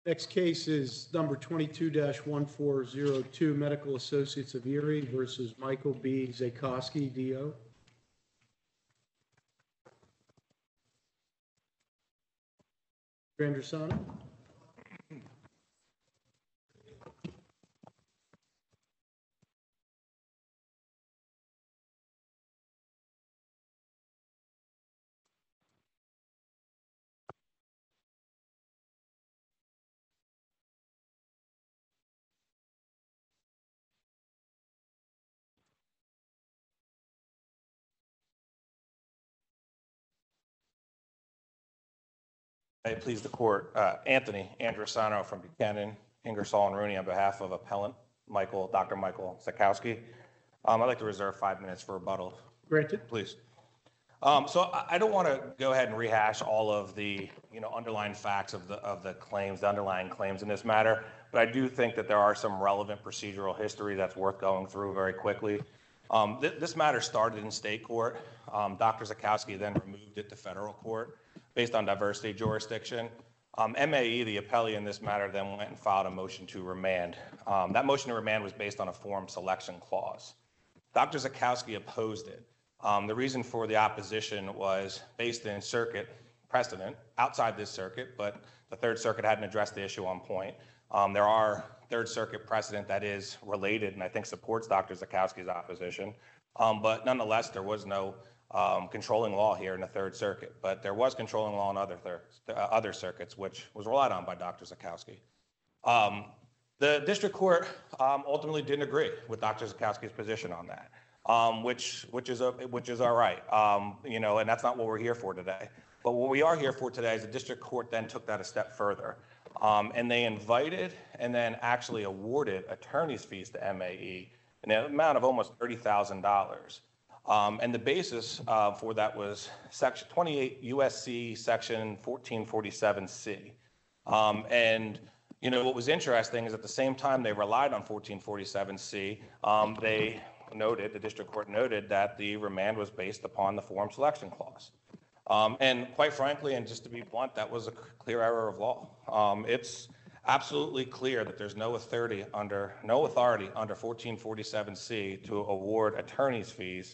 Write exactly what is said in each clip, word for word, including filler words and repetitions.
Next case is number twenty-two dash one four zero two, Medical Associates of Erie versus Michael B. Zakowski, D O. Andrusano? May it please the court, uh, Anthony Andrusano from Buchanan, Ingersoll and Rooney on behalf of appellant Michael, Doctor Michael Zakowski. Um, I'd like to reserve five minutes for rebuttal. Granted. Please. Um, so I, I don't want to go ahead and rehash all of the, you know, underlying facts of the of the claims, the underlying claims in this matter, but I do think that there are some relevant procedural history that's worth going through very quickly. Um, th this matter started in state court. Um, Doctor Zakowski then removed it to federal court based on diversity jurisdiction. Um, M A E, the appellee in this matter, then went and filed a motion to remand. Um, that motion to remand was based on a forum selection clause. Doctor Zakowski opposed it. Um, the reason for the opposition was based in circuit precedent outside this circuit, but the Third Circuit hadn't addressed the issue on point. Um, there are Third Circuit precedent that is related and I think supports Doctor Zakowski's opposition. Um, but nonetheless, there was no um, controlling law here in the Third Circuit, but there was controlling law in other, thir uh, other circuits, which was relied on by Doctor Zakowski. Um, the district court um, ultimately didn't agree with Doctor Zakowski's position on that. Um, which which is a, which is all right, um, you know, and that's not what we're here for today. But what we are here for today is the district court then took that a step further, um, and they invited and then actually awarded attorney's fees to M A E in an amount of almost thirty thousand dollars. Um, and the basis uh, for that was section twenty-eight U S C section fourteen forty-seven C. Um, and you know what was interesting is at the same time they relied on fourteen forty-seven C, um, they noted, the district court noted that the remand was based upon the forum selection clause. Um, and quite frankly, and just to be blunt, that was a clear error of law. Um, it's absolutely clear that there's no authority under, no authority under fourteen forty-seven C to award attorney's fees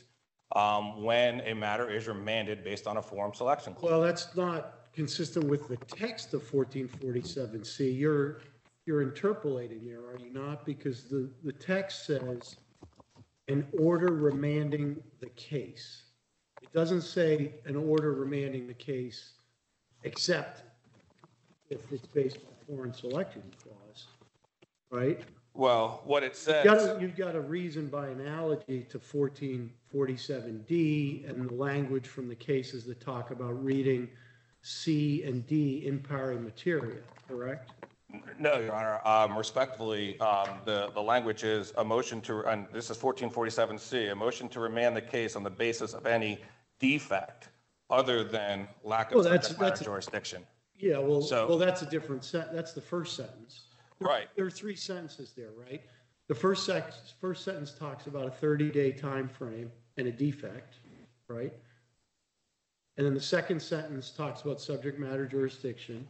um, when a matter is remanded based on a forum selection clause. Well, that's not consistent with the text of fourteen forty-seven C. You're, you're interpolating there, are you not? Because the, the text says, an order remanding the case. It doesn't say an order remanding the case except if it's based on foreign selection clause, right? Well, what it says... You've got, a, you've got a reason by analogy to fourteen forty-seven D and the language from the cases that talk about reading C and D in pari materia, correct? No, Your Honor. Um, respectfully, um, the, the language is a motion to, and this is fourteen forty-seven C, a motion to remand the case on the basis of any defect other than lack of Well, that's- subject matter that's a- jurisdiction. Yeah, well, So- well, that's a different set. That's the first sentence. There- Right. There are three sentences there, right? The first sec, first sentence talks about a thirty-day time frame and a defect, right? And then the second sentence talks about subject matter jurisdiction.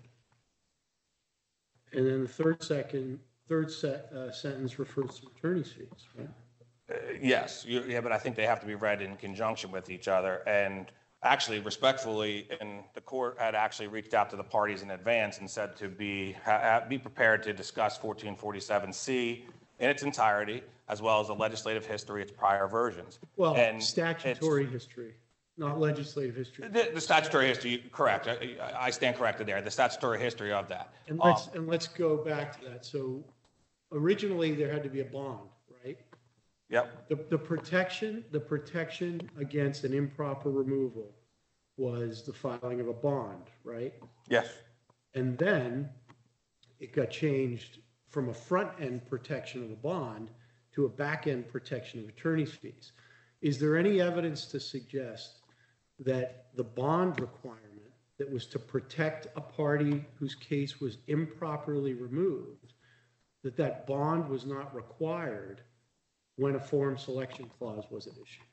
And then the third second, third set, uh, sentence refers to attorney's fees, right? Uh, yes, you, yeah, but I think they have to be read in conjunction with each other. And actually, respectfully, and the court had actually reached out to the parties in advance and said to be ha, be prepared to discuss fourteen forty-seven C in its entirety, as well as the legislative history, its prior versions. Well, and statutory history, not legislative history. The, the statutory history, correct. I, I stand corrected there. The statutory history of that. And let's, Um, and let's go back to that. So originally there had to be a bond, right? Yep. The, the protection, the protection against an improper removal was the filing of a bond, right? Yes. And then it got changed from a front-end protection of a bond to a back-end protection of attorney's fees. Is there any evidence to suggest that the bond requirement that was to protect a party whose case was improperly removed, that that bond was not required when a forum selection clause was at issue?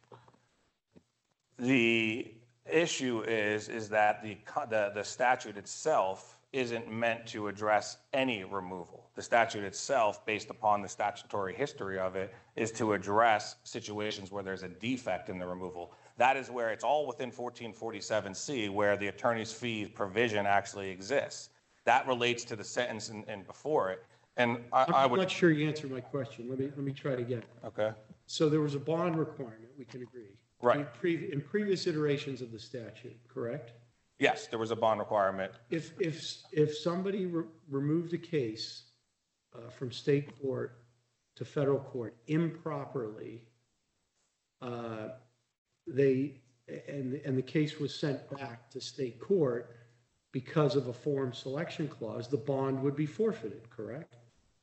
The issue is is that the the, the statute itself isn't meant to address any removal. The statute itself, based upon the statutory history of it, is to address situations where there's a defect in the removal. That is where it's all within fourteen forty-seven C, where the attorney's fees provision actually exists. That relates to the sentence in, in before it. And I, I I'm would. not sure you answered my question. Let me, let me try it again. Okay. So there was a bond requirement, we can agree. Right. In, pre, in previous iterations of the statute, correct? Yes, there was a bond requirement. If, if, if somebody re- removed a case uh, from state court to federal court improperly, uh, they, and, and the case was sent back to state court because of a forum selection clause, the bond would be forfeited, correct?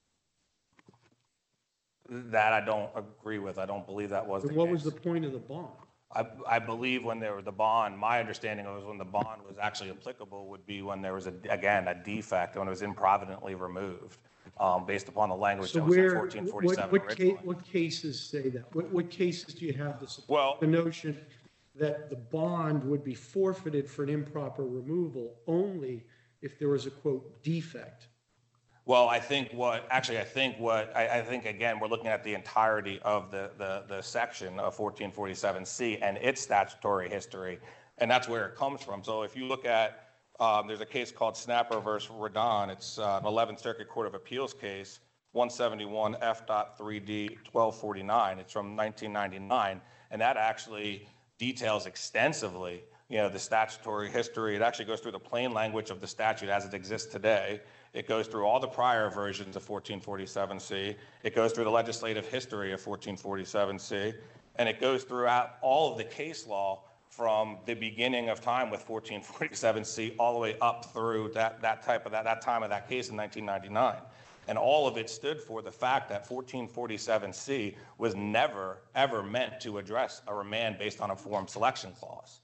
That I don't agree with. I don't believe that was the And what case. was the point of the bond? I, I believe when there was the bond, my understanding was when the bond was actually applicable would be when there was, a, again, a defect, when it was improvidently removed, um, based upon the language So that was in where, fourteen what, forty-seven what, ca- originally. what cases say that? What, what cases do you have to support Well- the notion that the bond would be forfeited for an improper removal only if there was a quote defect? Well, I think what, actually, I think what, I, I think, again, we're looking at the entirety of the, the, the section of fourteen forty-seven C and its statutory history, and that's where it comes from. So if you look at, um, there's a case called Snapper versus Radon. It's uh, an eleventh Circuit Court of Appeals case, one seventy-one F three D twelve forty-nine. It's from nineteen ninety-nine, and that actually details extensively, you know, the statutory history. It actually goes through the plain language of the statute as it exists today. It goes through all the prior versions of fourteen forty-seven C. It goes through the legislative history of fourteen forty-seven C. And it goes throughout all of the case law from the beginning of time with fourteen forty-seven C all the way up through that, that type of that, that time of that case in nineteen ninety-nine. And all of it stood for the fact that fourteen forty-seven C was never, ever meant to address a remand based on a forum selection clause.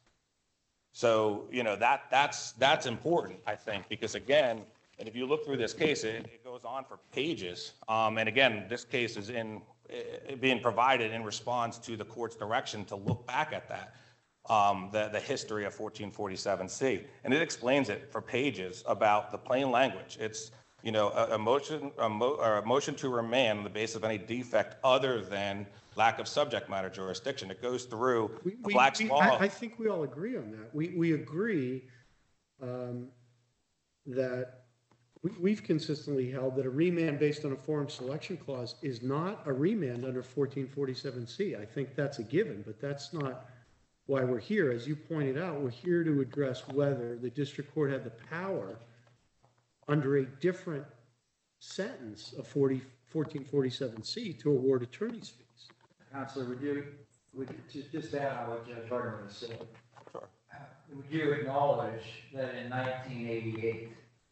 So, you know, that that's that's important, I think, because again, and if you look through this case, it, it goes on for pages. Um, and again, this case is in uh, being provided in response to the court's direction to look back at that, um, the, the history of fourteen forty-seven C. And it explains it for pages about the plain language. It's, you know, a, a motion, a, mo, or a motion to remand on the basis of any defect other than lack of subject matter jurisdiction. It goes through We, the we, Black's we- Law. I, I think we all agree on that. We, we agree um, that we, we've consistently held that a remand based on a forum selection clause is not a remand under fourteen forty-seven C. I think that's a given, but that's not why we're here. As you pointed out, we're here to address whether the district court had the power under a different sentence of forty, fourteen forty-seven C to award attorney's fees. Counselor, would you, would you just, just add on what Judge Hardiman has said? Sure. Uh, Would you acknowledge that in nineteen eighty-eight,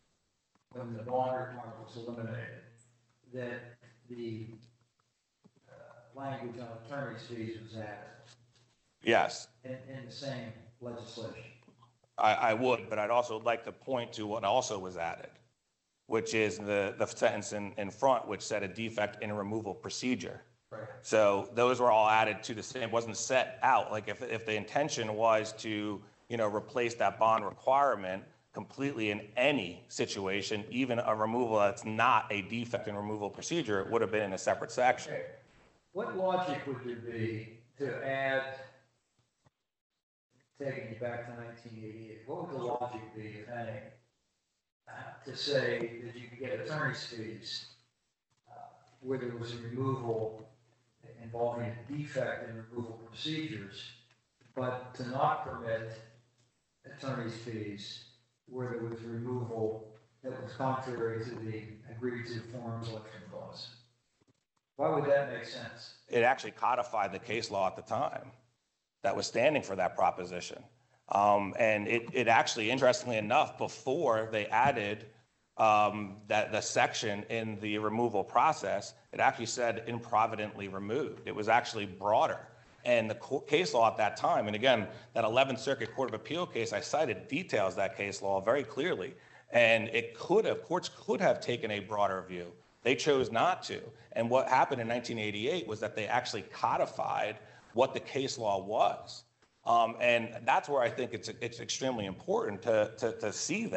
when the bond requirement was eliminated, that the uh, language on attorney's fees was added Yes. in, in the same legislation? I, I would, but I'd also like to point to what also was added, which is the, the sentence in, in front, which said a defect in a removal procedure. Right. So those were all added to the same, wasn't set out. Like if, if the intention was to, you know, replace that bond requirement completely in any situation, even a removal that's not a defect in removal procedure, it would have been in a separate section. Okay. What logic would there be to add, taking you back to nineteen eighty-eight, what would the logic be, if any, uh, to say that you could get attorney's fees uh, where there was a removal involving a defect in removal procedures, but to not permit attorney's fees where there was removal that was contrary to the agreed to forum selection clause? Why would that make sense? It actually codified the case law at the time that was standing for that proposition. Um, and it, it actually, interestingly enough, before they added um, that the section in the removal process, it actually said improvidently removed. It was actually broader. And the co- case law at that time, and again, that eleventh Circuit Court of Appeal case I cited details that case law very clearly. And it could have, courts could have taken a broader view. They chose not to. And what happened in nineteen eighty-eight was that they actually codified what the case law was. Um, and that's where I think it's it's extremely important to, to, to see that.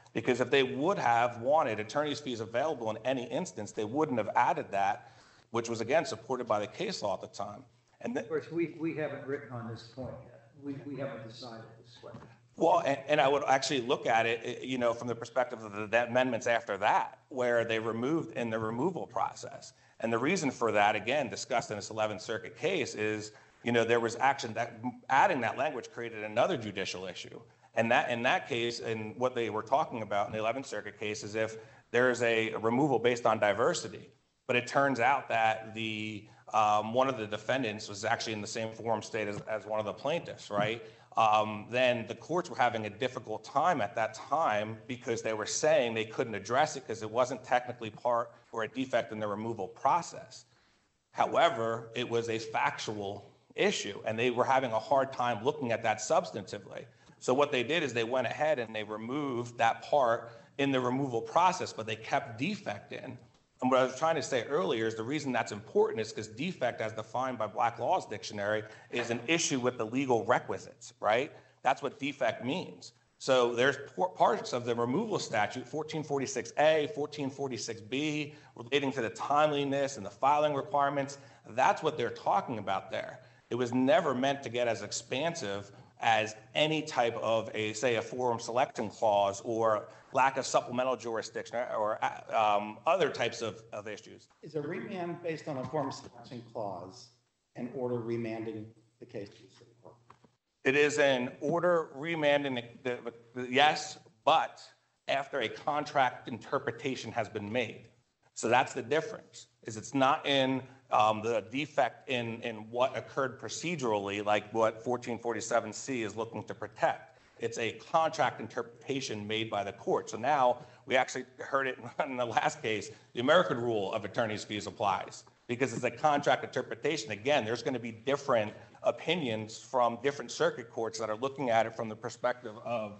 Because if they would have wanted attorney's fees available in any instance, they wouldn't have added that, which was again supported by the case law at the time. And th- Of course, we, we haven't written on this point yet. We, we haven't decided this way. Well, and, and I would actually look at it, you know, from the perspective of the, the amendments after that, where they removed in the removal process. And the reason for that, again, discussed in this eleventh Circuit case is, you know, there was action that adding that language created another judicial issue. And that in that case, and what they were talking about in the eleventh Circuit case is if there is a removal based on diversity, but it turns out that the um, one of the defendants was actually in the same forum state as, as one of the plaintiffs, right? Um, then the courts were having a difficult time at that time because they were saying they couldn't address it because it wasn't technically part or a defect in the removal process. However, it was a factual issue, and they were having a hard time looking at that substantively. So what they did is they went ahead and they removed that part in the removal process, but they kept defect in. And what I was trying to say earlier is the reason that's important is because defect, as defined by Black Law's Dictionary, is an issue with the legal requisites, right? That's what defect means. So there's parts of the removal statute, fourteen forty-six A, fourteen forty-six B, relating to the timeliness and the filing requirements. That's what they're talking about there. It was never meant to get as expansive as any type of a, say, a forum selection clause or lack of supplemental jurisdiction or um, other types of, of issues. Is a remand based on a form selection clause an order remanding the case to the city court? It is an order remanding, the, the, the, yes, but after a contract interpretation has been made. So that's the difference, is it's not in um, the defect in, in what occurred procedurally, like what fourteen forty-seven C is looking to protect. It's a contract interpretation made by the court. So now we actually heard it in the last case, the American rule of attorney's fees applies because it's a contract interpretation. Again, there's going to be different opinions from different circuit courts that are looking at it from the perspective of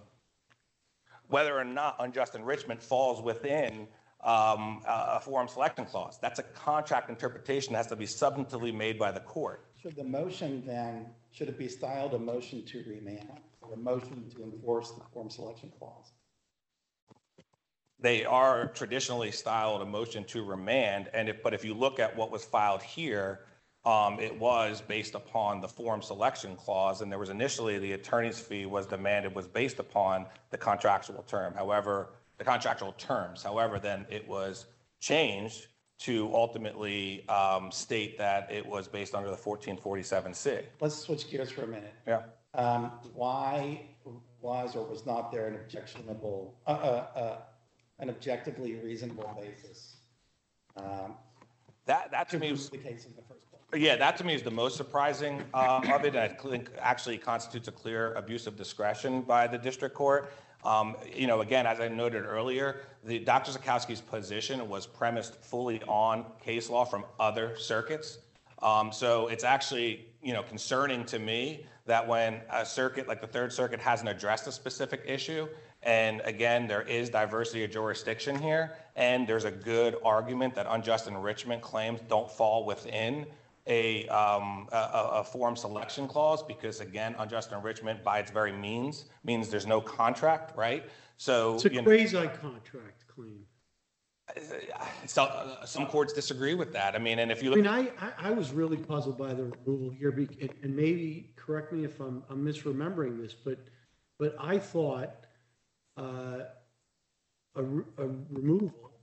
whether or not unjust enrichment falls within um, a forum selection clause. That's a contract interpretation that has to be substantively made by the court. Should the motion then, should it be styled a motion to remand or a motion to enforce the form selection clause? They are traditionally styled a motion to remand, and if, but if you look at what was filed here, um, it was based upon the forum selection clause, and there was initially the attorney's fee was demanded was based upon the contractual term. However, the contractual terms. However, then it was changed to ultimately um, state that it was based under the fourteen forty-seven C. Let's switch gears for a minute. Yeah. Um, why was or was not there an objectionable, uh, uh, uh, an objectively reasonable basis um, That that to to me prove was the case in the first place? yeah that to me is the most surprising uh, of it, and I think actually constitutes a clear abuse of discretion by the district court. Um, you know, again, as I noted earlier, the Doctor Zakowski's position was premised fully on case law from other circuits. Um, so it's actually, you know, concerning to me that when a circuit like the Third Circuit hasn't addressed a specific issue, and again, there is diversity of jurisdiction here, and there's a good argument that unjust enrichment claims don't fall within a, um, a, a forum selection clause because, again, unjust enrichment by its very means means there's no contract, right? So It's a you know, quasi-contract claim. so, uh, some courts disagree with that. I mean, and if you I look, mean, I, I, I was really puzzled by the removal here, be- and- and maybe, correct me if I'm, I'm misremembering this, but, but I thought uh, a, re- a removal,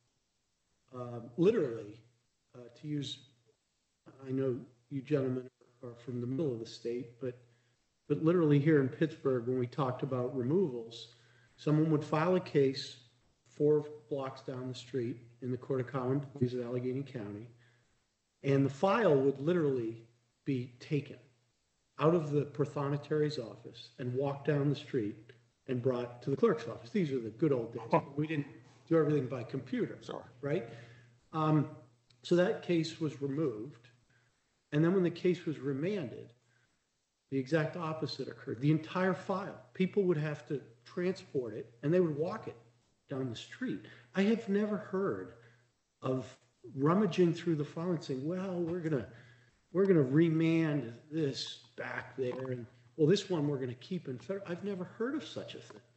uh, literally, uh, to use, I know you gentlemen are from the middle of the state, but, but literally here in Pittsburgh, when we talked about removals, someone would file a case four blocks down the street in the Court of Common Pleas of Allegheny County, and the file would literally be taken out of the prothonotary's office and walked down the street and brought to the clerk's office. These are the good old days. We didn't do everything by computer, Sure. right? Um, so that case was removed. And then when the case was remanded, the exact opposite occurred. The entire file, people would have to transport it and they would walk it down the street. I have never heard of rummaging through the file and saying, well, we're gonna we're gonna remand this back there, and well, this one we're gonna keep in federal. I've never heard of such a thing.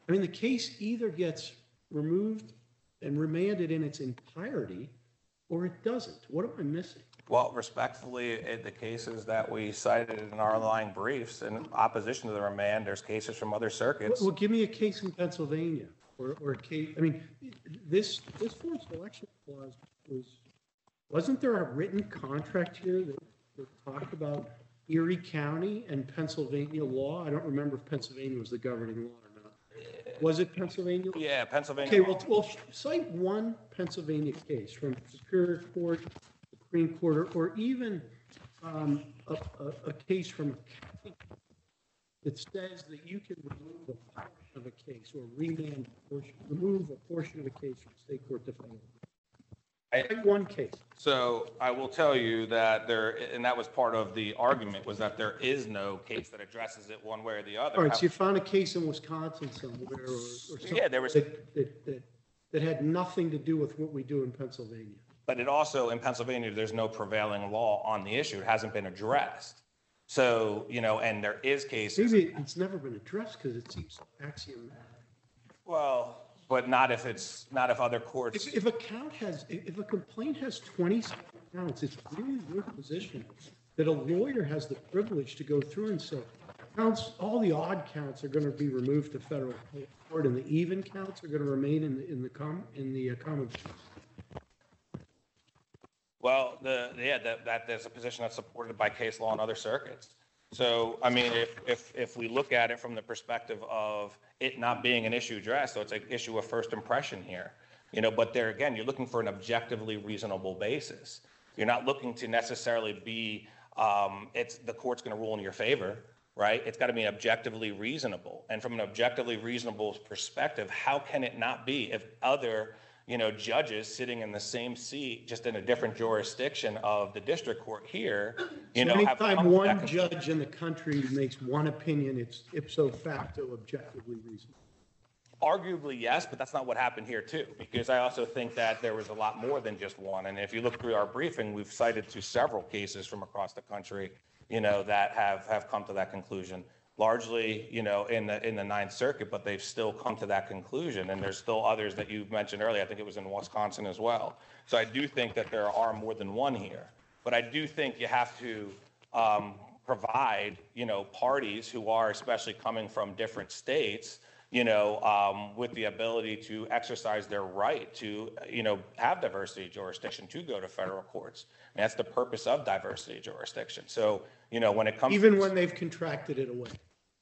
I mean, the case either gets removed and remanded in its entirety, or it doesn't. What am I missing? Well, respectfully, in the cases that we cited in our underlying briefs in opposition to the remand, there's cases from other circuits. Well, give me a case in Pennsylvania, or, or a case, I mean, this, this form selection clause was, wasn't there a written contract here that, that talked about Erie County and Pennsylvania law? I don't remember if Pennsylvania was the governing law or not. Was it Pennsylvania? Yeah, Pennsylvania. Okay, well, well, cite one Pennsylvania case from Superior Court, Supreme Court, or, or even um, a, a, a case from a county that says that you can remove a portion of a case or remand a portion, remove a portion of a case from state court to federal. I- Cite one case. So I will tell you that there, and that was part of the argument, was that there is no case that addresses it one way or the other. All right, so you found a case in Wisconsin somewhere or, or something Yeah, there was- that, that, that, that had nothing to do with what we do in Pennsylvania. But it also, in Pennsylvania, there's no prevailing law on the issue. It hasn't been addressed. So, you know, and there is cases. Maybe it's never been addressed because it seems axiomatic. Well, but not if it's, not if other courts. If, if a count has, if if a complaint has twenty counts, it's really your position that a lawyer has the privilege to go through and say, counts, all the odd counts are going to be removed to federal court and the even counts are going to remain in the, in the com, in the uh, common. Well, the, yeah, that, that there's a position that's supported by case law in other circuits. So, I mean, if, if, if we look at it from the perspective of it not being an issue addressed, so it's an issue of first impression here, you know, but there again, you're looking for an objectively reasonable basis. You're not looking to necessarily be, um, it's, the court's going to rule in your favor, right? It's got to be objectively reasonable. And from an objectively reasonable perspective, how can it not be if other, you know, judges sitting in the same seat, just in a different jurisdiction of the district court here, you So know, have come anytime to that one conclusion. judge in the country makes one opinion, it's ipso facto objectively reasonable. Arguably, yes, but that's not what happened here too, because I also think that there was a lot more than just one. And if you look through our briefing, we've cited to several cases from across the country, you know, that have, have come to that conclusion. Largely, you know, in the in the Ninth Circuit, but they've still come to that conclusion. And there's still others that you mentioned earlier. I think it was in Wisconsin as well. So I do think that there are more than one here. But I do think you have to um, provide, you know, parties who are especially coming from different states, you know, um, with the ability to exercise their right to, you know, have diversity jurisdiction to go to federal courts. And that's the purpose of diversity jurisdiction. So, you know, when it comes Even to, when they've contracted it away.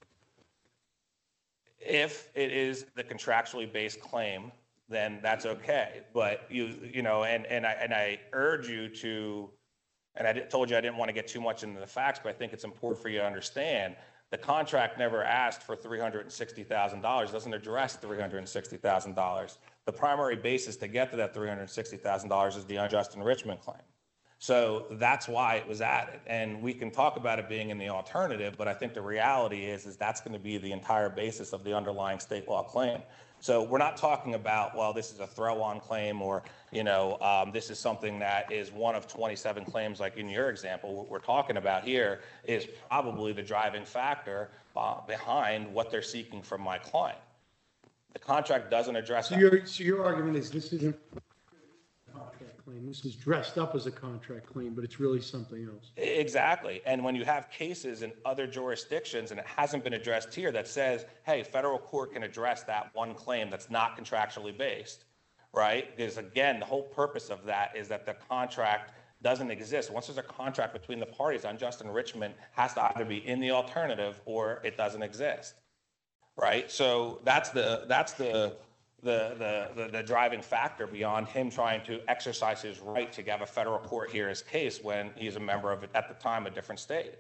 if it is the contractually based claim, then that's okay. But you, you know, and, and I, and I urge you to, and I told you I didn't want to get too much into the facts, but I think it's important for you to understand the contract never asked for three hundred sixty thousand dollars, doesn't address three hundred sixty thousand dollars. The primary basis to get to that three hundred sixty thousand dollars is the unjust enrichment claim. So that's why it was added. And we can talk about it being in the alternative, but I think the reality is, is that's going to be the entire basis of the underlying state law claim. So we're not talking about, well, this is a throw-on claim or, you know, um, this is something that is one of twenty-seven claims like in your example. What we're talking about here is probably the driving factor uh, behind what they're seeking from my client. The contract doesn't address So that. your, so your argument is this isn't a contract claim. This is dressed up as a contract claim, but it's really something else. Exactly. And when you have cases in other jurisdictions, and it hasn't been addressed here, that says, hey, federal court can address that one claim that's not contractually based, right? Because again, the whole purpose of that is that the contract doesn't exist. Once there's a contract between the parties, unjust enrichment has to either be in the alternative or it doesn't exist, right? So that's the, that's the, The, the, the, the driving factor beyond him trying to exercise his right to have a federal court hear his case when he's a member of, at the time, a different state.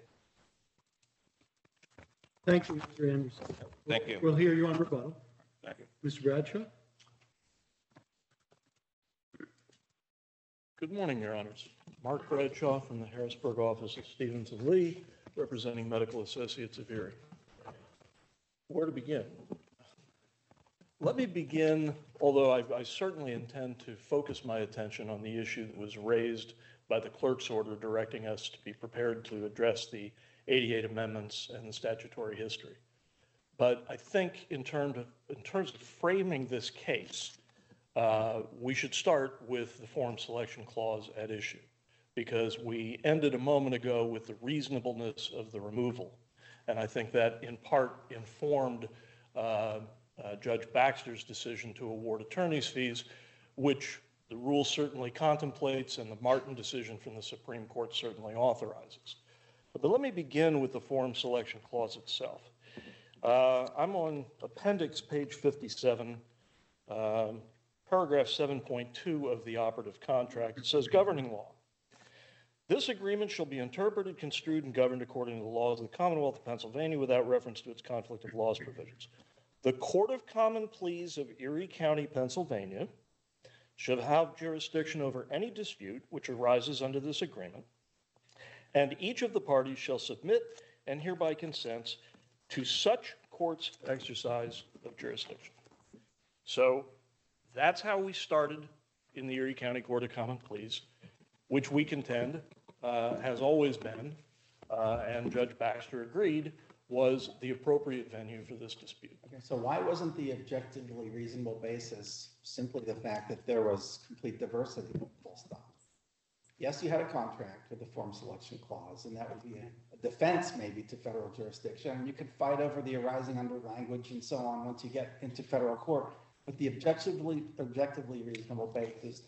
Thank you, Mister Anderson. Thank you. We'll hear you on rebuttal. Thank you. Mister Bradshaw? Good morning, Your Honors. Mark Bradshaw from the Harrisburg office of Stevens and Lee, representing Medical Associates of Erie. Where to begin? Let me begin, although I, I certainly intend to focus my attention on the issue that was raised by the clerk's order directing us to be prepared to address the eighty-eight amendments and the statutory history. But I think in terms of, in terms of framing this case, uh, we should start with the forum selection clause at issue, because we ended a moment ago with the reasonableness of the removal. And I think that in part informed uh, uh, Judge Baxter's decision to award attorney's fees, which the rule certainly contemplates and the Martin decision from the Supreme Court certainly authorizes. But let me begin with the forum selection clause itself. Uh, I'm on appendix page fifty-seven, um, paragraph seven point two of the operative contract. It says, governing law. This agreement shall be interpreted, construed, and governed according to the laws of the Commonwealth of Pennsylvania without reference to its conflict of laws provisions. The Court of Common Pleas of Erie County, Pennsylvania, shall have jurisdiction over any dispute which arises under this agreement, and each of the parties shall submit and hereby consents to such court's exercise of jurisdiction. So that's how we started in the Erie County Court of Common Pleas, which we contend uh, has always been, uh, and Judge Baxter agreed, was the appropriate venue for this dispute. Okay, so why wasn't the objectively reasonable basis simply the fact that there was complete diversity, full stop? Yes, you had a contract with the forum selection clause, and that would be a, a defense maybe to federal jurisdiction. You could fight over the arising under language and so on once you get into federal court. But the objectively objectively reasonable basis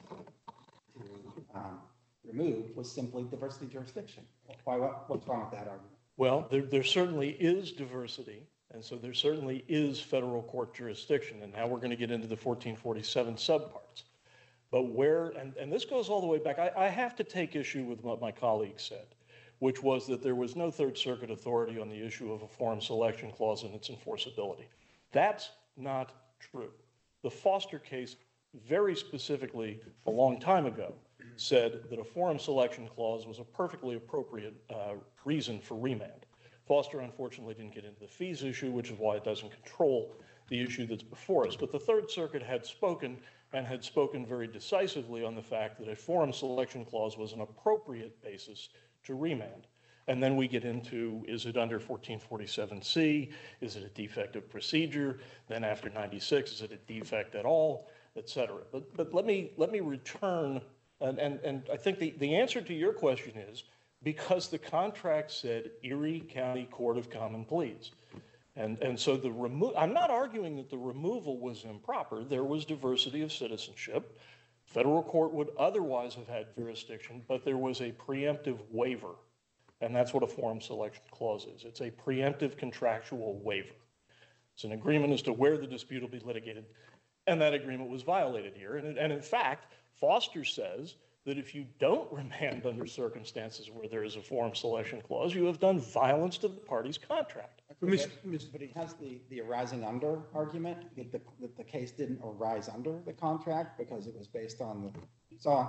to um, remove was simply diversity jurisdiction. Why? What, what's wrong with that argument? Well, there, there certainly is diversity, and so there certainly is federal court jurisdiction, and now we're going to get into the fourteen forty-seven subparts. But where, and, and this goes all the way back, I, I have to take issue with what my colleague said, which was that there was no Third Circuit authority on the issue of a forum selection clause and its enforceability. That's not true. The Foster case very specifically, a long time ago, said that a forum selection clause was a perfectly appropriate uh, reason for remand. Foster, unfortunately, didn't get into the fees issue, which is why it doesn't control the issue that's before us. But the Third Circuit had spoken, and had spoken very decisively on the fact that a forum selection clause was an appropriate basis to remand. And then we get into, is it under fourteen forty-seven C? Is it a defect of procedure? Then after ninety-six, is it a defect at all, et cetera? But, but let me, let me return, and, and, and I think the, the answer to your question is because the contract said Erie County Court of Common Pleas. And, and so the remo- I'm not arguing that the removal was improper. There was diversity of citizenship. Federal court would otherwise have had jurisdiction, but there was a preemptive waiver. And that's what a forum selection clause is. It's a preemptive contractual waiver. It's an agreement as to where the dispute will be litigated. And that agreement was violated here. And, and in fact, Foster says that if you don't remand under circumstances where there is a forum selection clause, you have done violence to the party's contract. Miz- But he has the, the arising under argument, that the, that the case didn't arise under the contract because it was based on the, so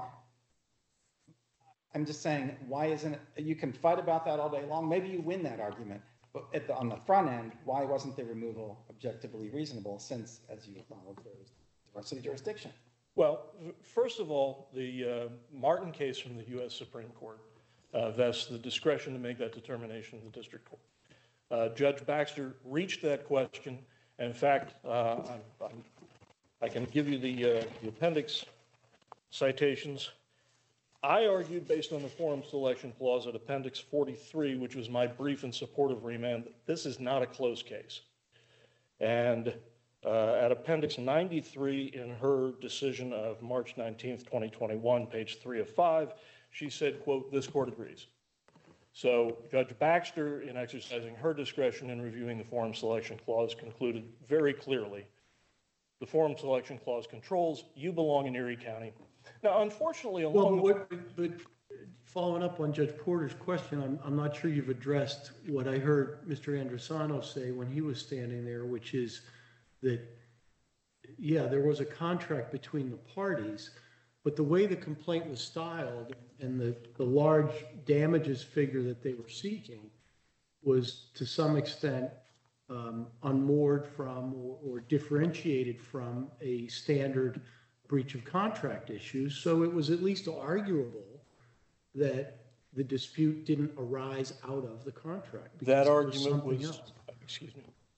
I'm just saying, why isn't it, you can fight about that all day long, maybe you win that argument, but at the, on the front end, why wasn't the removal objectively reasonable since, as you followed, there was diversity jurisdiction? Well, first of all, the uh, Martin case from the U S Supreme Court uh, vests the discretion to make that determination in the district court. Uh, Judge Baxter reached that question, and in fact, uh, I'm, I'm, I can give you the, uh, the appendix citations. I argued, based on the forum selection clause at Appendix forty-three, which was my brief in support of remand, that this is not a close case. And uh, at Appendix ninety-three, in her decision of March nineteenth, twenty twenty-one, page three of five, she said, quote, "This court agrees." So Judge Baxter, in exercising her discretion in reviewing the forum selection clause, concluded very clearly, the forum selection clause controls, you belong in Erie County. Now, unfortunately, Well, along but, what- but following up on Judge Porter's question, I'm, I'm not sure you've addressed what I heard Mister Andrusano say when he was standing there, which is that, yeah, there was a contract between the parties, but the way the complaint was styled and the, the large damages figure that they were seeking was to some extent um, unmoored from or, or differentiated from a standard breach of contract issue. So it was at least arguable that the dispute didn't arise out of the contract. because that it argument something was, else. excuse me,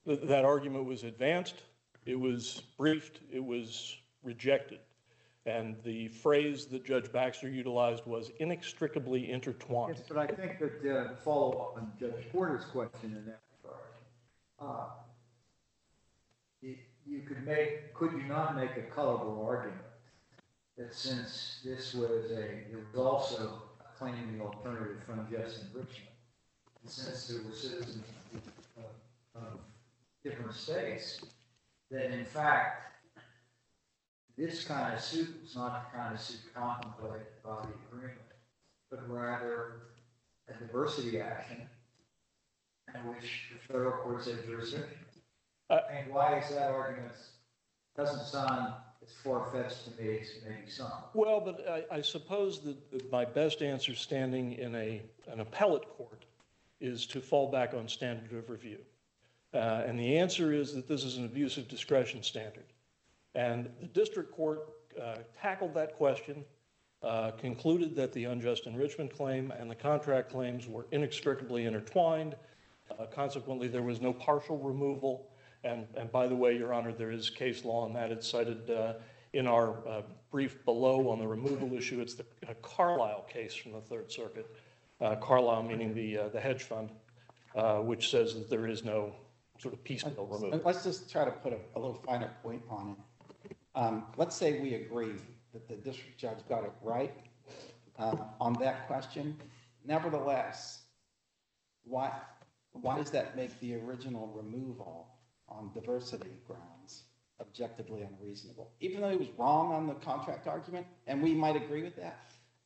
Th- That argument was advanced, it was briefed, it was rejected. And the phrase that Judge Baxter utilized was inextricably intertwined. Yes, but I think that, uh, to follow up on Judge Porter's question in that regard, uh, you, you could make, could you not make a colorable argument that since this was a, there was also a claiming the alternative from unjust enrichment, and since there were citizens of, of different states, that in fact, this kind of suit was not the kind of suit contemplated by the agreement, but rather a diversity action in which the federal courts have jurisdiction. Uh, And why is that argument, doesn't sound as far-fetched to me as maybe some. Well, but I, I suppose that that my best answer standing in a, an appellate court is to fall back on standard of review. Uh, and the answer is that this is an abuse of discretion standard. And the district court uh, tackled that question, uh, concluded that the unjust enrichment claim and the contract claims were inextricably intertwined. Uh, consequently, there was no partial removal. And, and by the way, Your Honor, there is case law on that. It's cited uh, in our uh, brief below on the removal issue. It's the uh, Carlisle case from the Third Circuit. Uh, Carlisle meaning the, uh, the hedge fund, uh, which says that there is no sort of piecemeal removal. Let's just try to put a, a little finer point on it. Um, let's say we agree that the district judge got it right uh, on that question. Nevertheless, why, why does that make the original removal on diversity grounds objectively unreasonable? Even though he was wrong on the contract argument, and we might agree with that?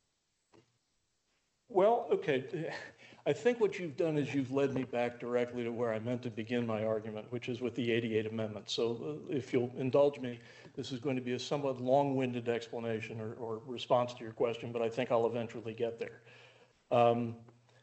Well, okay. I think what you've done is you've led me back directly to where I meant to begin my argument, which is with the eighty-eight Amendment. So uh, if you'll indulge me, this is going to be a somewhat long-winded explanation or, or response to your question, but I think I'll eventually get there. Um,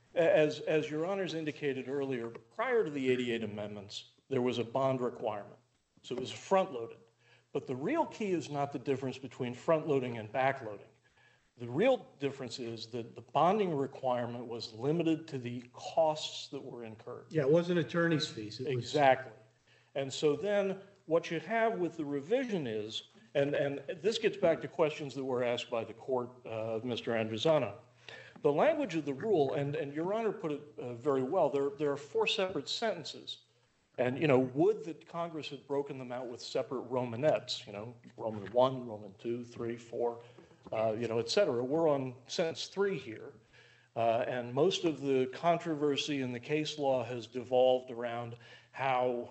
as, as Your Honors indicated earlier, prior to the eighty-eight Amendments, there was a bond requirement. So it was front-loaded. But the real key is not the difference between front-loading and back-loading. The real difference is that the bonding requirement was limited to the costs that were incurred. Yeah, it wasn't attorney's fees. It was- Exactly. And so then what you have with the revision is, and, and this gets back to questions that were asked by the court, uh, Mister Andrizano. The language of the rule, and, and Your Honor put it uh, very well, there, there are four separate sentences. And, you know, would that Congress had broken them out with separate Romanettes, you know, Roman one, Roman two, three, four, uh, you know, et cetera. We're on sentence three here. Uh, and most of the controversy in the case law has devolved around how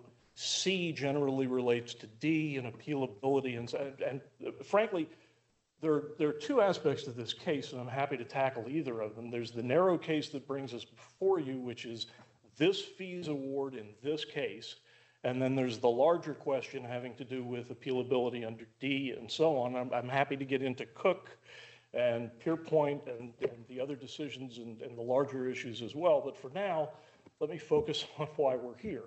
C generally relates to D and appealability. And, and, and frankly, there, there are two aspects to this case, and I'm happy to tackle either of them. There's the narrow case that brings us before you, which is this fees award in this case. And then there's the larger question having to do with appealability under D and so on. I'm, I'm happy to get into Cook and Pierpoint and, and the other decisions and, and the larger issues as well. But for now, let me focus on why we're here.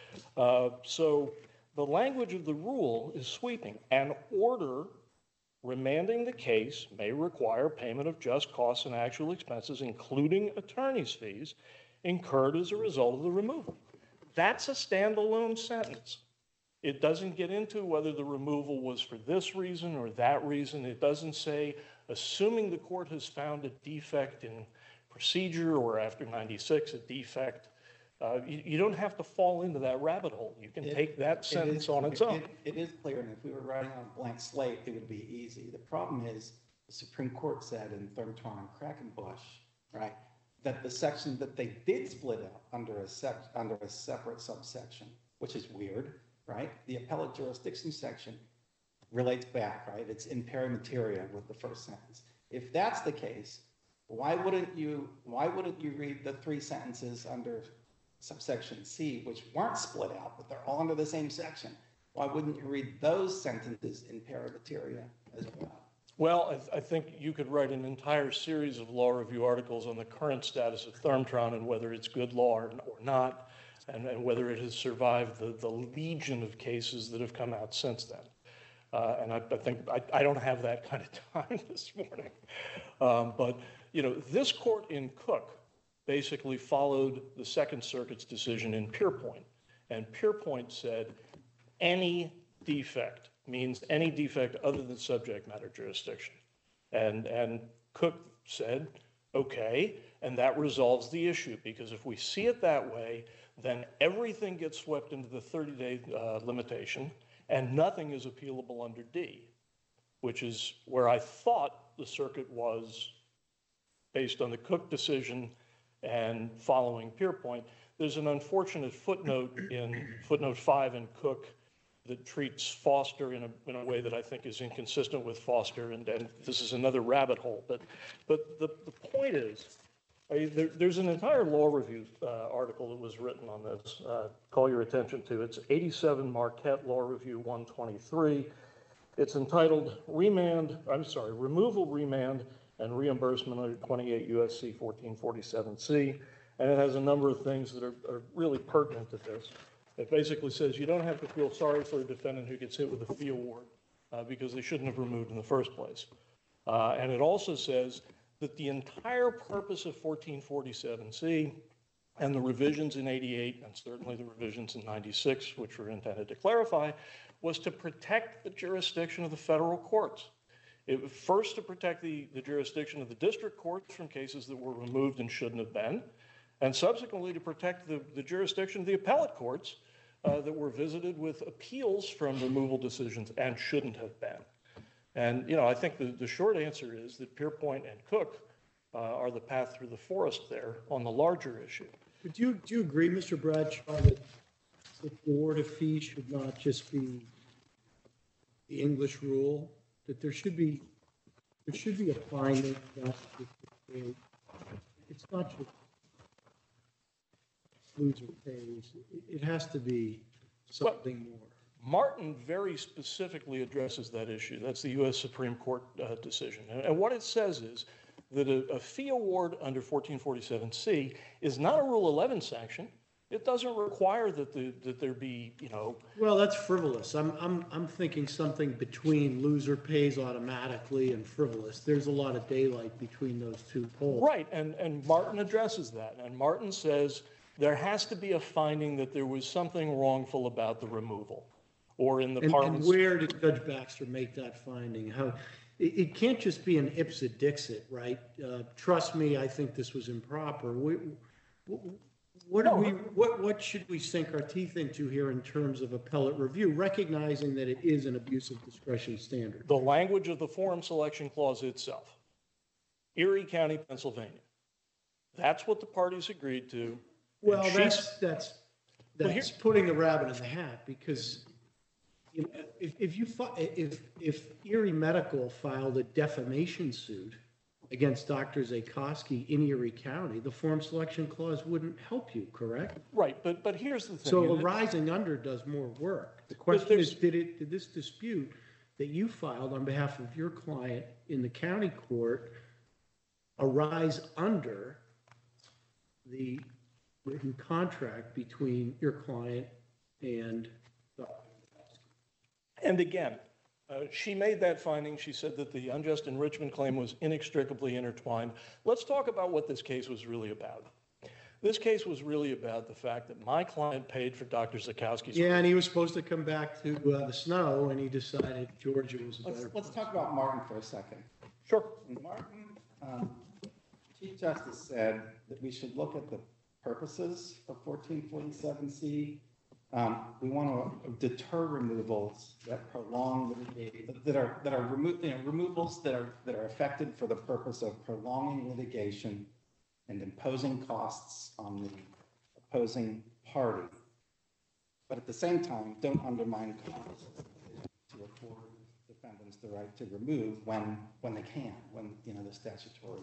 Uh, so the language of the rule is sweeping. An order remanding the case may require payment of just costs and actual expenses, including attorney's fees, incurred as a result of the removal. That's a standalone sentence. It doesn't get into whether the removal was for this reason or that reason. It doesn't say, assuming the court has found a defect in procedure or after ninety-six, a defect. Uh, you, you don't have to fall into that rabbit hole. You can It- take that It sentence is- on its it- own. It is clear, and if we were writing on a blank slate, it would be easy. The problem is, the Supreme Court said in Thurmton and Quackenbush, right, that the section that they did split up under a sec, under a separate subsection, which is weird, right? The appellate jurisdiction section relates back, right? It's in peri materia with the first sentence. If that's the case, why wouldn't you, why wouldn't you read the three sentences under subsection C, which weren't split out, but they're all under the same section? Why wouldn't you read those sentences in peri materia as well? Well, I, th I think you could write an entire series of law review articles on the current status of Thermtron and whether it's good law or, or not, and, and whether it has survived the, the legion of cases that have come out since then. Uh, and I, I think I, I don't have that kind of time this morning. Um, but, you know, this court in Cook basically followed the Second Circuit's decision in Pierpoint. And Pierpoint said any defect means any defect other than subject matter jurisdiction. And, and Cook said, okay, and that resolves the issue, because if we see it that way, then everything gets swept into the thirty-day uh, limitation, and nothing is appealable under D, which is where I thought the circuit was based on the Cook decision and following Pierpoint. There's an unfortunate footnote in footnote five in Cook that treats Foster in a, in a way that I think is inconsistent with Foster, and, and this is another rabbit hole. But, but the, the point is, I mean, there, there's an entire law review uh, article that was written on this. Uh, call your attention to it's eighty-seven Marquette Law Review one twenty-three. It's entitled Remand, I'm sorry, Removal, Remand, and Reimbursement under twenty-eight U S C fourteen forty-seven C. And it has a number of things that are, are really pertinent to this. It basically says you don't have to feel sorry for a defendant who gets hit with a fee award uh, because they shouldn't have removed in the first place. Uh, and it also says that the entire purpose of fourteen forty-seven C and the revisions in eighty-eight, and certainly the revisions in ninety-six, which were intended to clarify, was to protect the jurisdiction of the federal courts. It was first to protect the, the jurisdiction of the district courts from cases that were removed and shouldn't have been, and subsequently to protect the, the jurisdiction of the appellate courts uh, that were visited with appeals from removal decisions and shouldn't have been. And, you know, I think the, the short answer is that Pierpoint and Cook uh, are the path through the forest there on the larger issue. But do you, do you agree, Mister Bradshaw, that the award of fees should not just be the English rule, that there should be, there should be a finding that it's not just loser pays, it, it has to be something more. Martin very specifically addresses that issue. That's the U S Supreme Court uh, decision. And, and what it says is that a, a fee award under fourteen forty-seven C is not a Rule eleven sanction. It doesn't require that, the, that there be, you know. Well, that's frivolous. I'm, I'm, I'm thinking something between loser pays automatically and frivolous. There's a lot of daylight between those two poles. Right, and, and Martin addresses that. And Martin says there has to be a finding that there was something wrongful about the removal. Or in the And, and parlance. where did Judge Baxter make that finding? How, it, it can't just be an ipsit dixit, right? Uh, trust me, I think this was improper. We, what, are we, what, what should we sink our teeth into here in terms of appellate review, recognizing that it is an abuse of discretion standard? The language of the forum selection clause itself. Erie County, Pennsylvania. That's what the parties agreed to. Well, And that's, she's- that's, Well, that's here- putting the rabbit in the hat, because you know, if, if you, fi- if, if Erie Medical filed a defamation suit against Doctor Zakoski in Erie County, the form selection clause wouldn't help you, correct? Right, but, but here's the thing. So You- a rising under does more work. The question there's- is, did it, did this dispute that you filed on behalf of your client in the county court arise under the written contract between your client and Doctor And again, uh, she made that finding. She said that the unjust enrichment claim was inextricably intertwined. Let's talk about what this case was really about. This case was really about the fact that my client paid for Doctor Zakoski's. Yeah, and he was supposed to come back to uh, the snow, and he decided Georgia was a Let's, better. let's talk about Martin for a second. Sure. In Martin, um, Chief Justice said that we should look at the purposes of fourteen forty-seven C. Um, we want to deter removals that prolong litigation, that are, that are remo- you know, removals that are, that are affected for the purpose of prolonging litigation and imposing costs on the opposing party. But at the same time, don't undermine costs to afford defendants the right to remove when, when they can, when, you know, the statutory.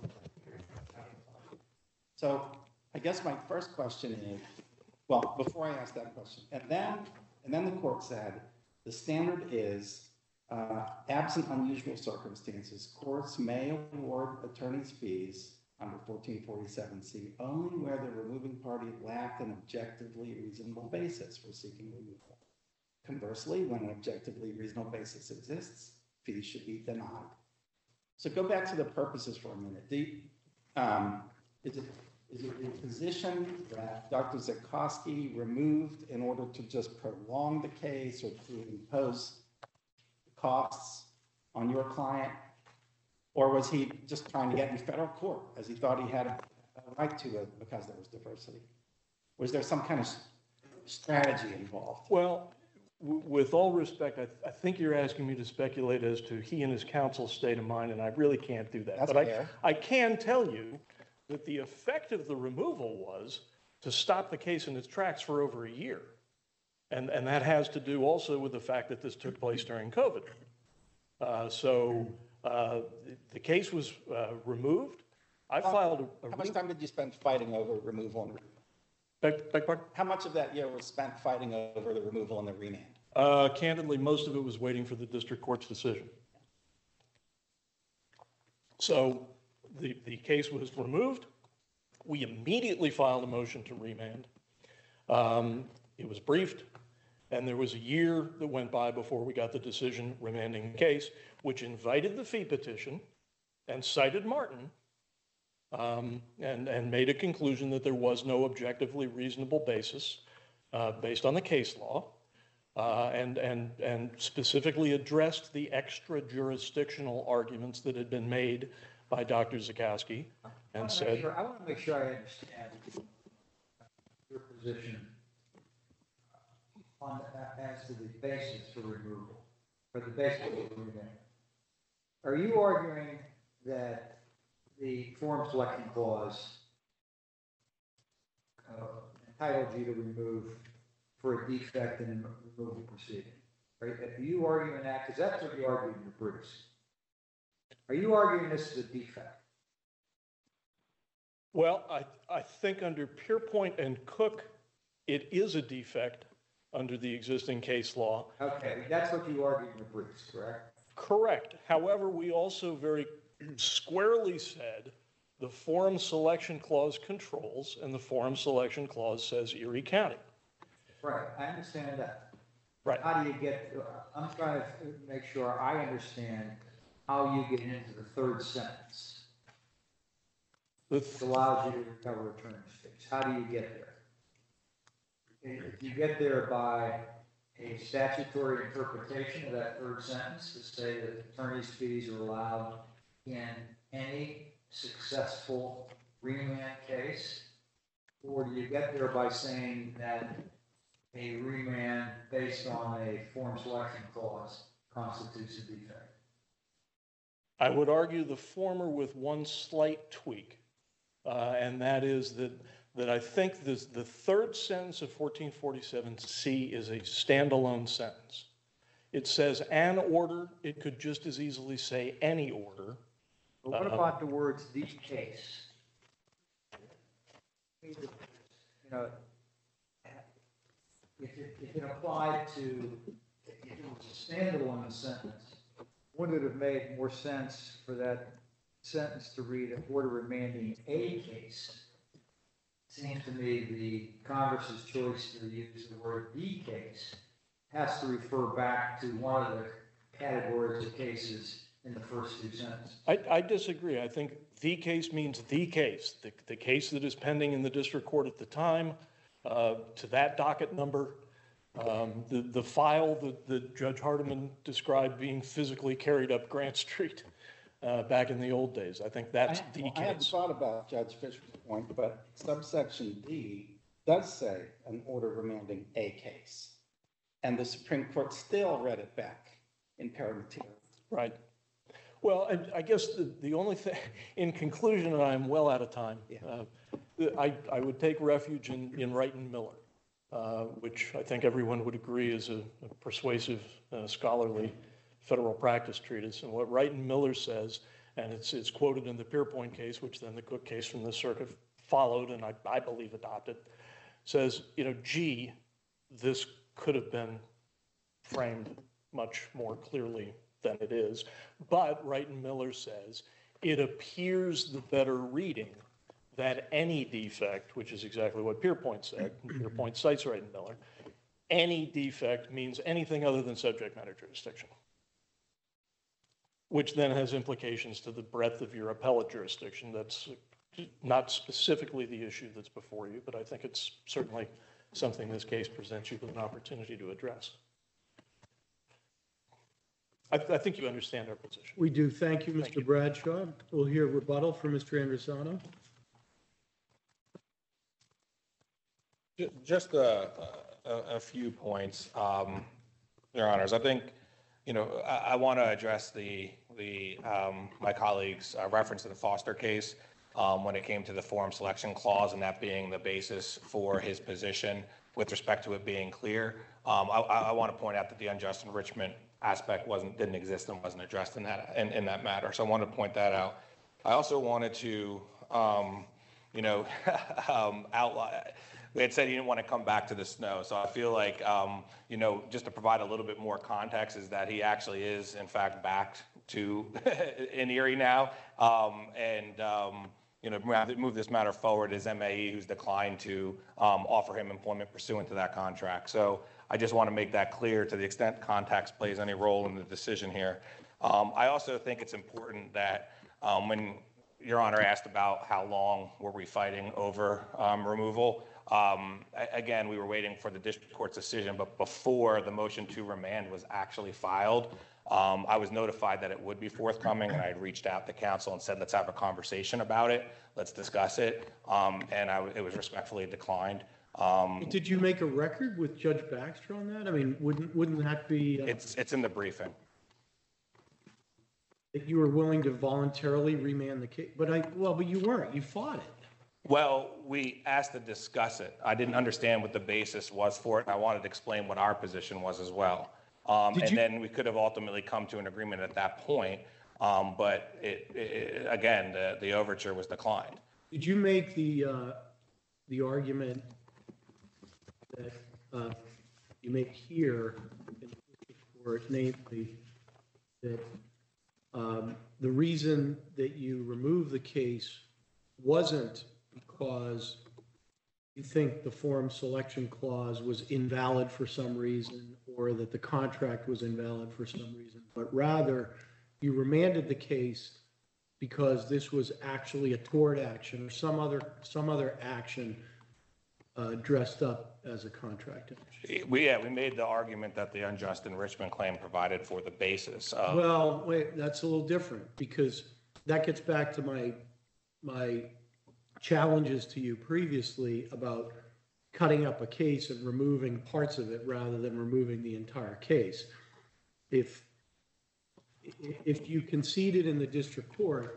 So I guess my first question is, well, before I ask that question, and then, and then the court said, the standard is, uh, absent unusual circumstances, courts may award attorney's fees under fourteen forty-seven C only where the removing party lacked an objectively reasonable basis for seeking removal. Conversely, when an objectively reasonable basis exists, fees should be denied. So go back to the purposes for a minute. The, um, is it, Is it your position that Doctor Zukowski removed in order to just prolong the case or to impose costs on your client? Or was he just trying to get in federal court as he thought he had a a right to it because there was diversity? Was there some kind of strategy involved? Well, w- with all respect, I, I think you're asking me to speculate as to he and his counsel's state of mind, and I really can't do that. That's But fair. I, I can tell you that the effect of the removal was to stop the case in its tracks for over a year. And, and that has to do also with the fact that this took place during COVID. Uh, so uh, the, the case was uh, removed. I filed a, a How much re- time did you spend fighting over removal and, beg, beg pardon? how much of that year was spent fighting over the removal and the remand? Uh, candidly, most of it was waiting for the district court's decision. So the, the case was removed. We immediately filed a motion to remand. Um, it was briefed, and there was a year that went by before we got the decision remanding the case, which invited the fee petition and cited Martin, um, and, and made a conclusion that there was no objectively reasonable basis uh, based on the case law, uh, and, and, and specifically addressed the extra jurisdictional arguments that had been made by Doctor Zukowski, I and wanna make said, sure- I want to make sure I understand your position on, as to the basis for removal, or the basis for removal. Are you arguing that the form selection clause uh, entitled you to remove for a defect in the removal proceeding? Are are you arguing that? Because that's what you argued in your briefs. Are you arguing this is a defect? well, I, I think under Pierpoint and Cook, it is a defect under the existing case law. Okay, that's what you argued in your briefs, correct? Correct. However, we also very squarely said the forum selection clause controls, and the forum selection clause says Erie County. Right, I understand that. Right. How do you get, I'm trying to make sure I understand how you get into the third sentence. The It allows you to recover attorney's fees. How do you get there? You get there by a statutory interpretation of that third sentence to say that attorney's fees are allowed in any successful remand case? Or do you get there by saying that a remand based on a form selection clause constitutes a defect? I would argue the former with one slight tweak, uh, and that is that, that I think this, the third sentence of fourteen forty-seven C is a standalone sentence. It says an order. It could just as easily say any order. But what Uh-huh. about the words "the case"? You know, if it, if it applied to, if it was a standalone sentence, wouldn't it have made more sense for that sentence to read "an order remanding a case"? Seems to me the Congress's choice to use the word "the case" has to refer back to one of the categories of cases in the first two sentences. I, I disagree. I think the case means the case, the, the case that is pending in the district court at the time, uh, to that docket number, um, the, the file that, that Judge Hardiman described being physically carried up Grant Street uh, back in the old days. I think that's I- the well, I hadn't case. thought about Judge Fisher's point, but subsection D does say an order remanding a case. And the Supreme Court still read it back in paramaterial. Right. Well, and I guess the, the only thing, in conclusion, and I'm well out of time, Yeah. uh, the- I, I would take refuge in, in Wright and Miller, uh, which I think everyone would agree is a, a persuasive, uh, scholarly federal practice treatise. And what Wright and Miller says, and it's, it's quoted in the Pierpoint case, which then the Cook case from the circuit followed and I, I believe adopted, says, you know, gee, this could have been framed much more clearly than it is. But Wright and Miller says, it appears the better reading that any defect, which is exactly what Pierpoint said, Pierpoint cites Wright and Miller, any defect means anything other than subject matter jurisdiction, which then has implications to the breadth of your appellate jurisdiction that's Not specifically the issue that's before you, but I think it's certainly something this case presents you with an opportunity to address. I, I think you understand our position. We do. Thank you, Thank Mister you. Bradshaw. We'll hear rebuttal from Mister Andrisano. Ju- Just a, a, a few points, um, Your Honors. I think, you know, I, I want to address the, the, um, my colleague's uh, reference to the Foster case um, when it came to the forum selection clause and that being the basis for his position with respect to it being clear. Um, I, I I want to point out that the unjust enrichment aspect wasn't, didn't exist and wasn't addressed in that, in, in that matter. So I wanted to point that out. I also wanted to, um, you know, um, outline, we had said you didn't want to come back to the snow. So I feel like, um, you know, just to provide a little bit more context is that he actually is in fact back to in Erie now. Um, and, um, you know, move this matter forward is M A E, who's declined to um, offer him employment pursuant to that contract. So I just want to make that clear to the extent context plays any role in the decision here. Um, I also think it's important that um, when Your Honor asked about how long were we fighting over um, removal, um, again, we were waiting for the district court's decision, but before the motion to remand was actually filed, Um, I was notified that it would be forthcoming, and I had reached out to counsel and said, let's have a conversation about it. Let's discuss it. Um, and I, it was respectfully declined. Um, Did you make a record with Judge Baxter on that? I mean, wouldn't, wouldn't that be, uh, it's, it's in the briefing. that you were willing to voluntarily remand the case? But I, well, but you weren't, you fought it. Well, we asked to discuss it. I didn't understand what the basis was for it, and I wanted to explain what our position was as well. Um, Did and you- then we could have ultimately come to an agreement at that point. Um, but it, it, again, the, the overture was declined. Did you make the, uh, the argument that, uh, you make here in the district court, namely that, um, the reason that you removed the case wasn't because you think the forum selection clause was invalid for some reason, or that the contract was invalid for some reason, but rather you remanded the case because this was actually a tort action or some other, some other action uh, dressed up as a contract action. We, yeah, we made the argument that the unjust enrichment claim provided for the basis of. Well, wait, that's a little different because that gets back to my, my challenges to you previously about cutting up a case and removing parts of it rather than removing the entire case. If, if you conceded in the district court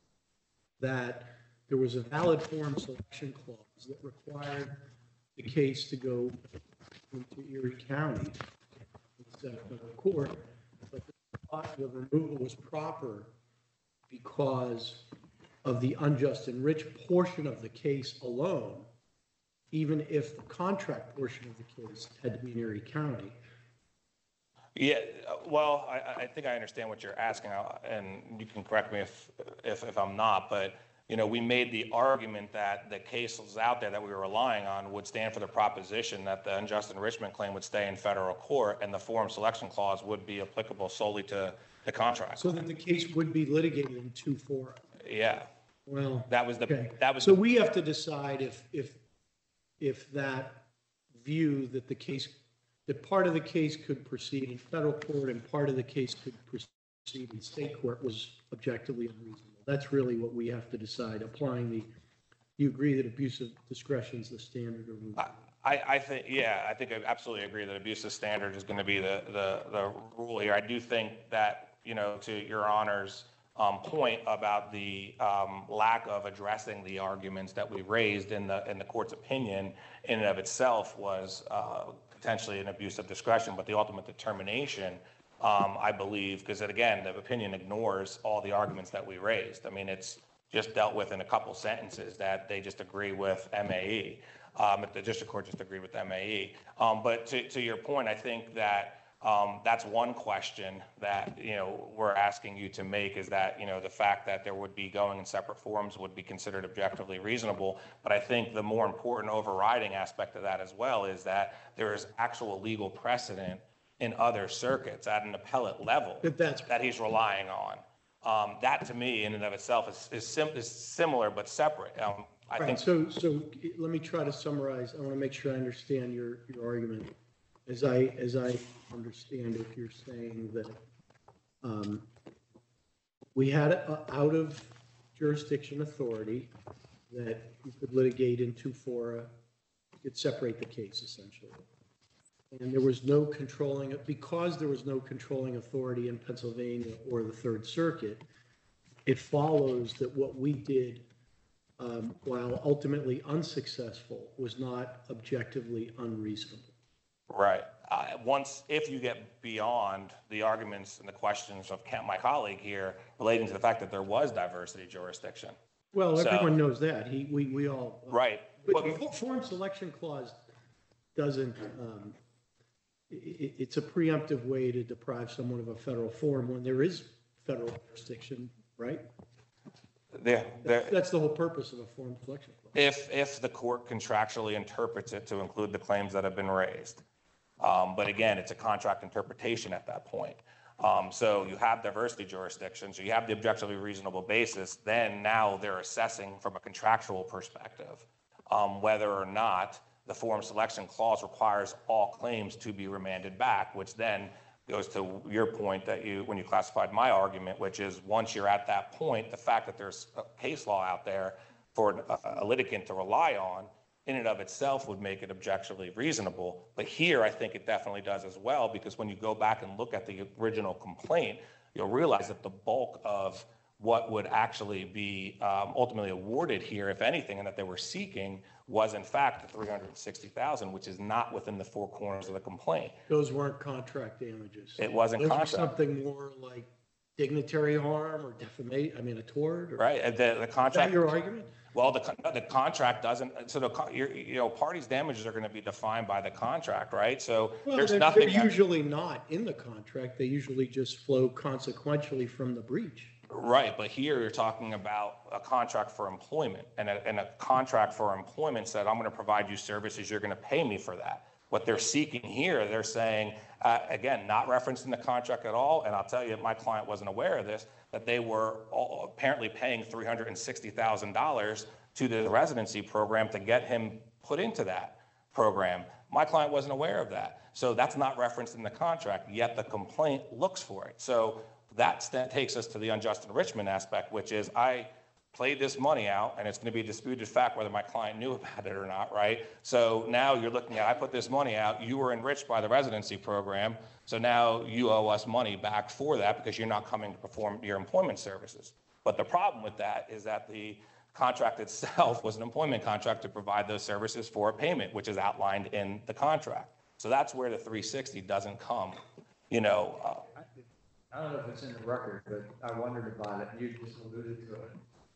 that there was a valid forum selection clause that required the case to go into Erie County instead of federal court, but the removal was proper because of the unjust enriched portion of the case alone, even if the contract portion of the case had to be in Erie County. Yeah, uh, well, I, I think I understand what you're asking, uh, and you can correct me if, if, if I'm not, but, you know, we made the argument that the cases out there that we were relying on would stand for the proposition that the unjust enrichment claim would stay in federal court and the forum selection clause would be applicable solely to the contract. So that the case would be litigated in two forums. Yeah, Well, that was the, okay. that was, So the- we have to decide if, if, if that view that the case, that part of the case could proceed in federal court and part of the case could proceed in state court was objectively unreasonable. That's really what we have to decide, applying the, you agree that abuse of discretion is the standard of review? I, I think, yeah, I think I absolutely agree that abuse of standard is going to be the, the, the rule here. I do think that, you know, to your Honor's um, point about the um, lack of addressing the arguments that we raised in the, in the court's opinion in and of itself was uh, potentially an abuse of discretion, but the ultimate determination, um, I believe, because again, the opinion ignores all the arguments that we raised. I mean, it's just dealt with in a couple sentences that they just agree with M A E. Um, the district court just agreed with M A E. Um, but to, to your point, I think that um, that's one question that, you know, we're asking you to make is that, you know, the fact that there would be going in separate forums would be considered objectively reasonable. But I think the more important overriding aspect of that as well is that there is actual legal precedent in other circuits at an appellate level That that's, that he's relying on. Um, that to me, in and of itself, is is, sim- is similar but separate. Um, I Right, think so, so let me try to summarize. I want to make sure I understand your, your argument. As I, as I understand it, you're saying that um, we had a out of jurisdiction authority that you could litigate in two fora, you could separate the case essentially. And there was no controlling, because there was no controlling authority in Pennsylvania or the Third Circuit, it follows that what we did, um, while ultimately unsuccessful, was not objectively unreasonable. right. Uh, once, if you get beyond the arguments and the questions of Kent, my colleague here, relating to the fact that there was diversity jurisdiction. Well, So- everyone knows that. He, we, we all. Right. But But- the fo- form selection clause doesn't, um, i- i- it's a preemptive way to deprive someone of a federal forum when there is federal jurisdiction, right? There, there, That's the whole purpose of a form selection clause. if, if the court contractually interprets it to include the claims that have been raised. Um, but again, it's a contract interpretation at that point. Um, so you have diversity jurisdiction, so you have the objectively reasonable basis, then now they're assessing from a contractual perspective, um, whether or not the form selection clause requires all claims to be remanded back, which then goes to your point that you, when you classified my argument, which is once you're at that point, the fact that there's a case law out there for a, a litigant to rely on in and of itself would make it objectively reasonable. But here, I think it definitely does as well, because when you go back and look at the original complaint, you'll realize that the bulk of what would actually be um, ultimately awarded here, if anything, and that they were seeking was in fact the three hundred sixty thousand, which is not within the four corners of the complaint. Those weren't contract damages. It wasn't Those were contract. something more like dignitary harm or defamation, I mean, a tort, or? Right, and the, the Is that contract, your argument? well, the, con- the contract doesn't, so the, co- you're, you know, parties' damages are gonna be defined by the contract, right? So Well, there's they're, nothing. they're usually not in the contract. They usually just flow consequentially from the breach. Right, but here you're talking about a contract for employment, and a, and a contract for employment said, I'm gonna provide you services, you're gonna pay me for that. What they're seeking here, they're saying, uh, again, not referenced in the contract at all, and I'll tell you, my client wasn't aware of this, that they were all apparently paying three hundred sixty thousand dollars to the residency program to get him put into that program. My client wasn't aware of that. So that's not referenced in the contract, yet the complaint looks for it. So that st- takes us to the unjust enrichment aspect, which is I played this money out, and it's going to be a disputed fact whether my client knew about it or not, right? So now you're looking at, I put this money out, you were enriched by the residency program, so now you owe us money back for that because you're not coming to perform your employment services. But the problem with that is that the contract itself was an employment contract to provide those services for a payment, which is outlined in the contract. So that's where the three sixty doesn't come, you know. Uh, I don't know if it's in the record, but I wondered about it, and you just alluded to it.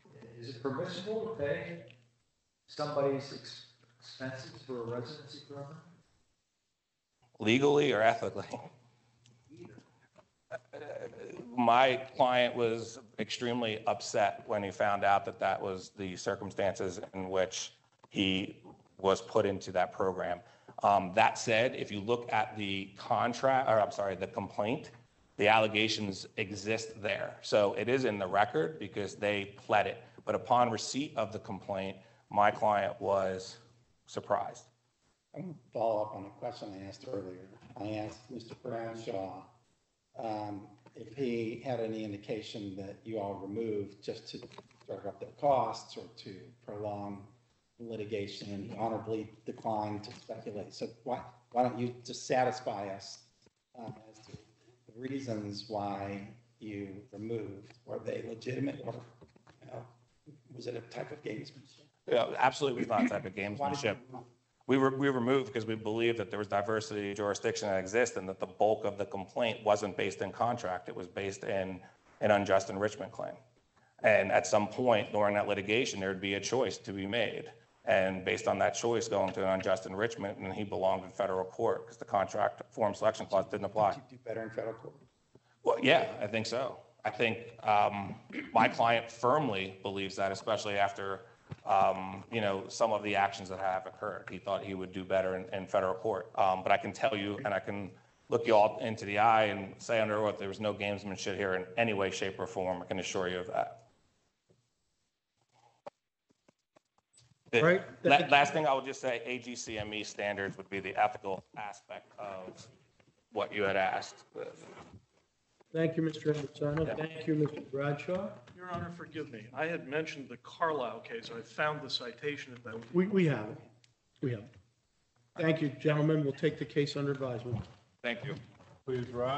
Is it permissible to pay somebody's ex- expenses for a residency program? legally or ethically? My client was extremely upset when he found out that that was the circumstances in which he was put into that program. Um, that said, if you look at the contract, or I'm sorry, the complaint, the allegations exist there. So it is in the record because they pled it. But upon receipt of the complaint, my client was surprised. I'm going to follow up on a question I asked earlier. I asked Mister Bradshaw um, if he had any indication that you all removed just to drag up their costs or to prolong litigation, and he honorably declined to speculate. So why, why don't you just satisfy us uh, as to the reasons why you removed? Were they legitimate, or you know, was it a type of gamesmanship? Yeah, absolutely was not a type of Why did you gamesmanship. remove? We were, we removed because we believed that there was diversity of jurisdiction that exists and that the bulk of the complaint wasn't based in contract. It was based in an unjust enrichment claim. And at some point during that litigation, there'd be a choice to be made. And based on that choice going to an unjust enrichment, and he belonged in federal court because the contract form selection clause didn't apply. Did you do better in federal court? Well, yeah, I think so. I think um, my client firmly believes that, especially after um, you know, some of the actions that have occurred. He thought he would do better in, in federal court. Um, but I can tell you, and I can look you all into the eye and say under oath there was no gamesmanship here in any way, shape, or form. I can assure you of that. The Right. la- last thing I would just say, A G C M E standards would be the ethical aspect of what you had asked. Thank you, Mister Ambasano. Thank you, Mister Bradshaw. Your Honor, forgive me. I had mentioned the Carlisle case. I found the citation if that would. We, we have it. We have it. Thank you, gentlemen. We'll take the case under advisement. Thank you. Please rise.